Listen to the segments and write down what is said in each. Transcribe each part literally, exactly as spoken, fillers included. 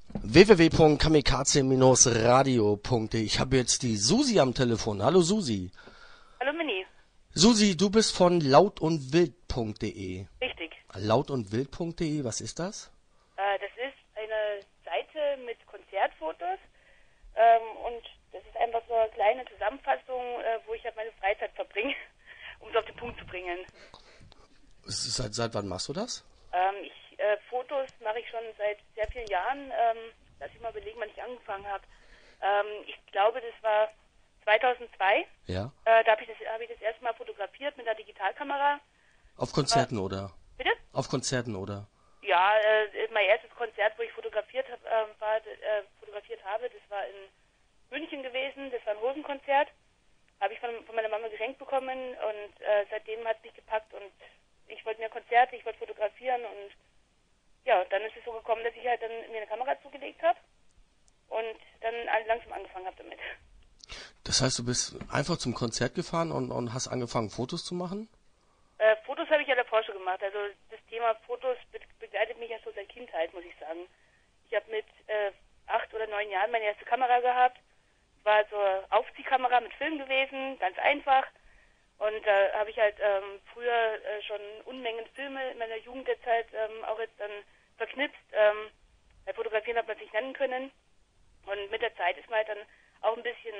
w w w punkt kamikaze radio punkt de. Ich habe jetzt die Susi am Telefon. Hallo Susi. Hallo Mini. Susi, du bist von lautundwild punkt de. Richtig. lautundwild punkt de, was ist das? Äh, das ist eine Seite mit Konzertfotos ähm, und das ist einfach so eine kleine Zusammenfassung, äh, wo ich halt meine Freizeit verbringe, um es auf den Punkt zu bringen. Seit, seit wann machst du das? Ähm, ich, äh, Fotos mache ich schon seit sehr vielen Jahren. Ähm, lass ich mal überlegen, wann ich angefangen habe. Ähm, ich glaube, das war zweitausendzwei. Ja. Äh, da habe ich, das, hab ich das erste Mal fotografiert mit einer Digitalkamera. Auf Konzerten oder? Bitte? Auf Konzerten oder? Ja, äh, mein erstes Konzert, wo ich fotografiert, hab, äh, war, äh, fotografiert habe, das war in München gewesen. Das war ein Hosenkonzert. Habe ich von, von meiner Mama geschenkt bekommen und äh, seitdem hat es mich gepackt und ich wollte mir Konzerte, ich wollte fotografieren und ja, dann ist es so gekommen, dass ich halt dann mir eine Kamera zugelegt habe und dann langsam angefangen habe damit. Das heißt, du bist einfach zum Konzert gefahren und, und hast angefangen, Fotos zu machen? Äh, Fotos habe ich ja davor schon gemacht. Also das Thema Fotos be begleitet mich ja schon seit Kindheit, muss ich sagen. Ich habe mit äh, acht oder neun Jahren meine erste Kamera gehabt. War so eine Aufziehkamera mit Film gewesen, ganz einfach. Und da äh, habe ich halt ähm, früher äh, schon Unmengen Filme in meiner Jugendzeit ähm, auch jetzt dann verknipst. Ähm, bei Fotografieren hat man sich nennen können. Und mit der Zeit ist man halt dann auch ein bisschen,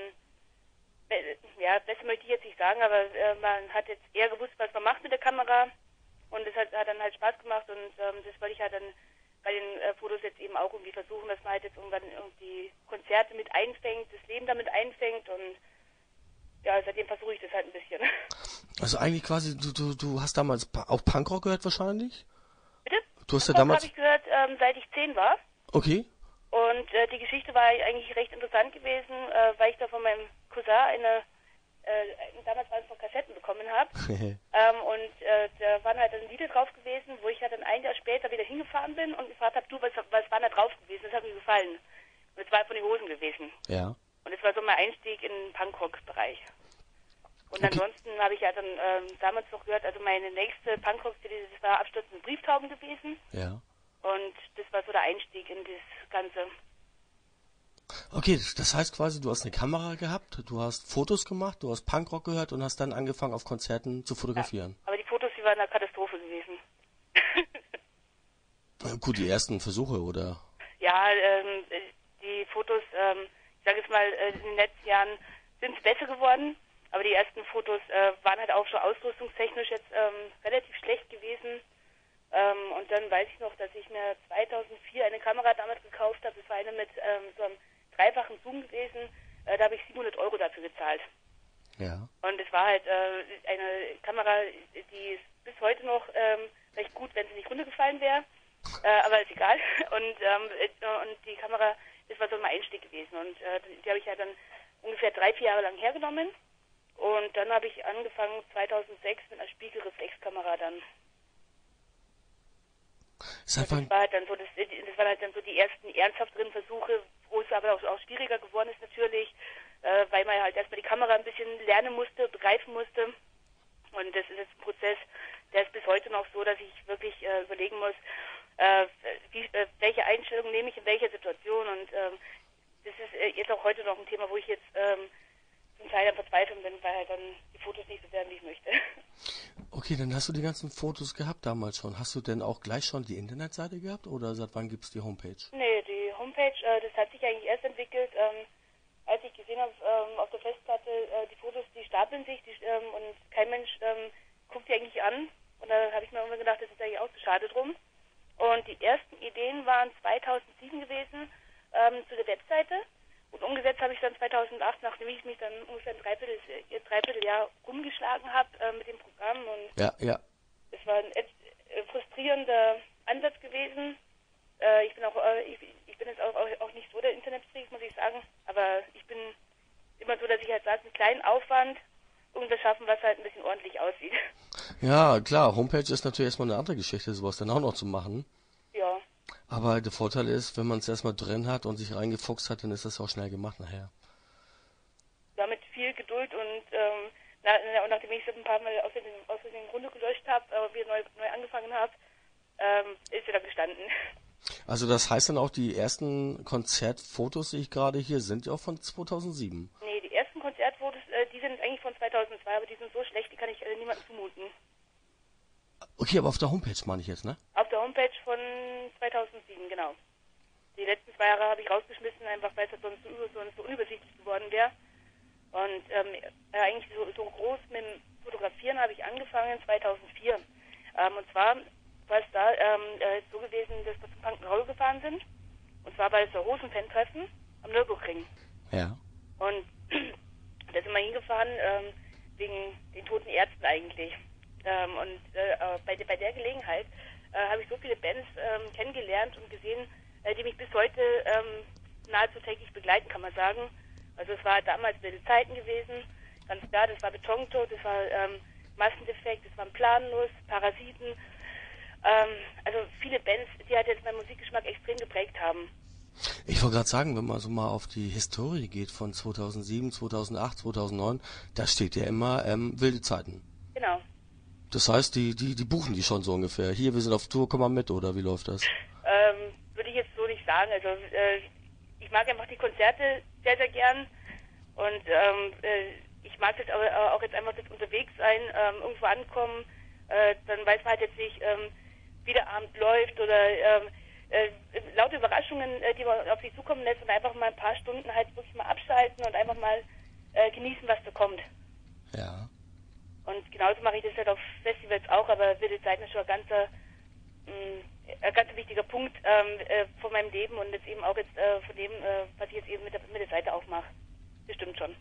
ja, besser möchte ich jetzt nicht sagen, aber äh, man hat jetzt eher gewusst, was man macht mit der Kamera. Und das hat, hat dann halt Spaß gemacht und ähm, das wollte ich halt dann bei den äh, Fotos jetzt eben auch irgendwie versuchen, dass man halt jetzt irgendwann irgendwie Konzerte mit einfängt, das Leben damit einfängt und ja, seitdem versuche ich das halt ein bisschen. Also eigentlich quasi, du, du, du hast damals pa- auch Punkrock gehört wahrscheinlich? Bitte? Du hast ja Das damals... habe ich gehört, ähm, seit ich zehn war. Okay. Und äh, die Geschichte war eigentlich recht interessant gewesen, äh, weil ich da von meinem Cousin eine, äh, damals waren es noch Kassetten bekommen habe. ähm, und äh, da waren halt dann Lieder drauf gewesen, wo ich halt dann ein Jahr später wieder hingefahren bin und gefragt habe, du, was, was war da drauf gewesen? Das hat mir gefallen. Und es war von den Hosen gewesen. Ja. Und es war so mein Einstieg in den Punkrock-Bereich. Und Okay. ansonsten habe ich ja dann ähm, damals noch gehört, also meine nächste Punkrock-C D, das war Abstürzende Brieftauben gewesen. Ja. Und das war so der Einstieg in das Ganze. Okay, das heißt quasi, du hast eine Kamera gehabt, du hast Fotos gemacht, du hast Punkrock gehört und hast dann angefangen, auf Konzerten zu fotografieren. Ja, aber die Fotos, die waren eine Katastrophe gewesen. Äh, Gut, die ersten Versuche, oder? Ja, ähm, die Fotos, ähm, ich sage jetzt mal, äh, in den letzten Jahren sind es besser geworden, aber die ersten Fotos äh, waren halt auch schon ausrüstungstechnisch jetzt ähm, relativ schlecht gewesen. Ähm, und dann weiß ich noch, dass ich mir zweitausendvier eine Kamera damals gekauft habe. Das war eine mit ähm, so einem dreifachen Zoom gewesen. Äh, da habe ich siebenhundert Euro dafür gezahlt. Ja. Und es war halt äh, eine Kamera, die ist bis heute noch ähm, recht gut, wenn sie nicht runtergefallen wäre. Äh, aber ist egal. Und, ähm, und die Kamera, das war so mein Einstieg gewesen. Und äh, die habe ich ja dann ungefähr drei, vier Jahre lang hergenommen. Und dann habe ich angefangen zweitausendsechs mit einer Spiegelreflexkamera dann. Seit Das wann, war halt dann so, das, das waren halt dann so die ersten ernsthafteren Versuche, wo es aber auch, auch schwieriger geworden ist natürlich, äh, weil man halt erstmal die Kamera ein bisschen lernen musste, begreifen musste. Und das ist jetzt ein Prozess, der ist bis heute noch so, dass ich wirklich äh, überlegen muss, äh, wie, äh, welche Einstellung nehme ich in welcher Situation. Und ähm, das ist äh, jetzt auch heute noch ein Thema, wo ich jetzt ähm, zum Teil am Verzweifeln bin, weil halt dann die Fotos nicht so werden, wie ich möchte. okay, dann hast du die ganzen Fotos gehabt damals schon. Hast du denn auch gleich schon die Internetseite gehabt oder seit wann gibt's die Homepage? Nee, die Homepage, äh, das hat sich eigentlich erst entwickelt, ähm, als ich gesehen habe, ähm, auf der Festplatte, äh, die Fotos, die stapeln sich die, ähm, und kein Mensch ähm, guckt die eigentlich an. Und da habe ich mir immer gedacht, das ist eigentlich auch zu schade drum. Und die ersten Ideen waren zweitausendsieben gewesen ähm, zu der Webseite. Und umgesetzt habe ich dann zweitausendacht, nachdem ich mich dann ungefähr ein Dreiviertel, äh, Dreivierteljahr rumgeschlagen habe äh, mit dem Programm. Und Ja, ja. es war ein äh, frustrierender Ansatz gewesen. Äh, ich bin auch, äh, ich, ich bin jetzt auch, auch, auch nicht so der Internetfreak, muss ich sagen. Aber ich bin immer so, dass ich halt sage, mit kleinen Aufwand irgendwas schaffen, was halt ein bisschen ordentlich aussieht. Ja, klar, Homepage ist natürlich erstmal eine andere Geschichte, sowas dann auch noch zu machen. Ja. Aber der Vorteil ist, wenn man es erstmal drin hat und sich reingefuchst hat, dann ist das auch schnell gemacht nachher. Ja, mit viel Geduld und ähm, na, na, nachdem ich es ein paar Mal aus dem, aus dem Grunde gelöscht habe, aber wieder neu, neu angefangen habe, ähm, ist wieder gestanden. Also das heißt dann auch, die ersten Konzertfotos, die ich gerade hier, sind ja auch von zweitausendsieben. Nee, die ersten Konzertfotos, äh, die sind eigentlich von zweitausendzwei, aber die sind so schlecht, die kann ich äh, niemandem zumuten. Okay, aber auf der Homepage meine ich jetzt, ne? Auf der Homepage von zweitausendsieben, genau. Die letzten zwei Jahre habe ich rausgeschmissen, einfach weil es sonst so, sonst so unübersichtlich geworden wäre. Und ähm, äh, eigentlich so, so groß mit dem Fotografieren habe ich angefangen zweitausendvier. Ähm, und zwar war es da ähm, äh, so gewesen, dass wir zum Punk'n'Roll gefahren sind. Und zwar bei das Hosen-Fan-Treffen am Nürburgring. Ja. Und da sind wir hingefahren ähm, wegen den toten Ärzten eigentlich. Ähm, und äh, bei, bei der Gelegenheit äh, habe ich so viele Bands ähm, kennengelernt und gesehen, äh, die mich bis heute ähm, nahezu täglich begleiten, kann man sagen. Also es war damals wilde Zeiten gewesen, ganz klar, das war Betontod, das war ähm, Massendefekt, das waren Planlos, Parasiten. Ähm, also viele Bands, die halt jetzt meinen Musikgeschmack extrem geprägt haben. Ich wollte gerade sagen, wenn man so mal auf die Historie geht von zweitausendsieben, zweitausendacht, zweitausendneun, da steht ja immer ähm, wilde Zeiten. Genau. Das heißt, die, die, die buchen die schon so ungefähr. Hier, wir sind auf Tour, komm mal mit, oder wie läuft das? Ähm, würde ich jetzt so nicht sagen. Also äh, ich mag einfach die Konzerte sehr, sehr gern. Und ähm, äh, ich mag das aber auch jetzt einfach das Unterwegssein, ähm, irgendwo ankommen. Äh, dann weiß man halt jetzt nicht, ähm, wie der Abend läuft oder ähm, äh, laute Überraschungen, äh, die man auf sich zukommen lässt und einfach mal ein paar Stunden halt wirklich mal abschalten und einfach mal äh, genießen, was da kommt. Ja. Und genauso mache ich das halt auf Festivals auch, aber wilde Zeiten ist schon ein ganzer, mh, ein ganz wichtiger Punkt ähm, äh, von meinem Leben und jetzt eben auch jetzt äh, von dem, äh, was ich jetzt eben mit der, mit der Seite auch mache. Bestimmt schon.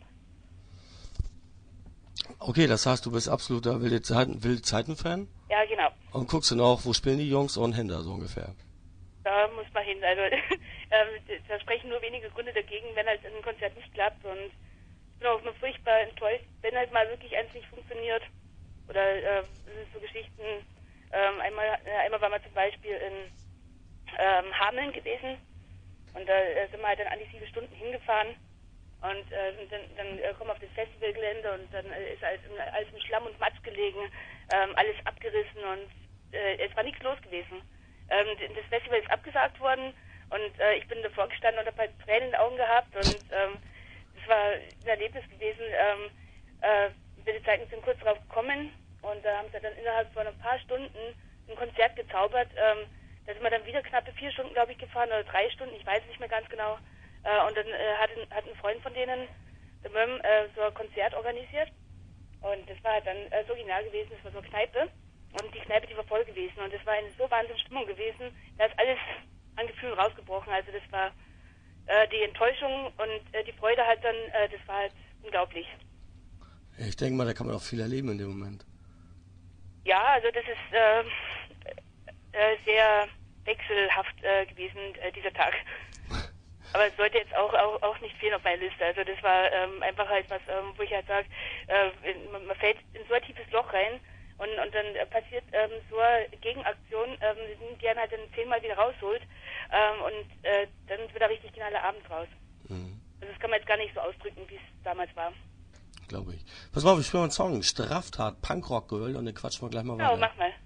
Okay, das heißt, du bist absoluter wilde Zeiten, wilde Zeiten-Fan? Ja, genau. Und guckst dann auch, wo spielen die Jungs und hinter, so ungefähr. Da muss man hin. Also ähm, da sprechen nur wenige Gründe dagegen, wenn halt ein Konzert nicht klappt. Und ich bin auch immer furchtbar enttäuscht, wenn halt mal wirklich eins nicht funktioniert. Oder äh, so Geschichten. Ähm, einmal, äh, einmal waren wir zum Beispiel in ähm, Hameln gewesen. Und da äh, sind wir halt dann an die sieben Stunden hingefahren. Und äh, dann, dann äh, kommen wir auf das Festivalgelände und dann äh, ist alles, alles im Schlamm und Matsch gelegen, ähm, alles abgerissen und äh, es war nichts los gewesen. Ähm, das Festival ist abgesagt worden und äh, ich bin davor gestanden und habe halt Tränen in den Augen gehabt und ähm, das war ein Erlebnis gewesen. Ähm, äh, die Zeiten sind kurz darauf gekommen und da haben sie dann innerhalb von ein paar Stunden ein Konzert gezaubert. Ähm, da sind wir dann wieder knappe vier Stunden, glaube ich, gefahren oder drei Stunden, ich weiß nicht mehr ganz genau. Äh, und dann äh, hat, ein, hat ein Freund von denen, der Möm, äh, so ein Konzert organisiert. Und das war halt dann äh, so genial gewesen, das war so eine Kneipe. Und die Kneipe, die war voll gewesen. Und das war eine so wahnsinnige Stimmung gewesen, da ist alles an Gefühlen rausgebrochen. Also das war äh, die Enttäuschung und äh, die Freude halt dann, äh, das war halt unglaublich. Ich denke mal, da kann man auch viel erleben in dem Moment. Ja, also das ist äh, äh, sehr wechselhaft äh, gewesen, äh, dieser Tag. Aber es sollte jetzt auch, auch, auch nicht fehlen auf meiner Liste. Also das war ähm, einfach halt was, ähm, wo ich halt sage, äh, man, man fällt in so ein tiefes Loch rein und, und dann äh, passiert ähm, so eine Gegenaktion, ähm, die einen halt dann zehnmal wieder rausholt ähm, und äh, dann wird da richtig genialer Abend raus. Mhm. Also das kann man jetzt gar nicht so ausdrücken, wie es damals war. Glaube ich. Pass mal auf, ich spiele mal einen Song. Straftat, Punkrock Girl und dann quatschen wir gleich mal weiter. Ja, mach mal.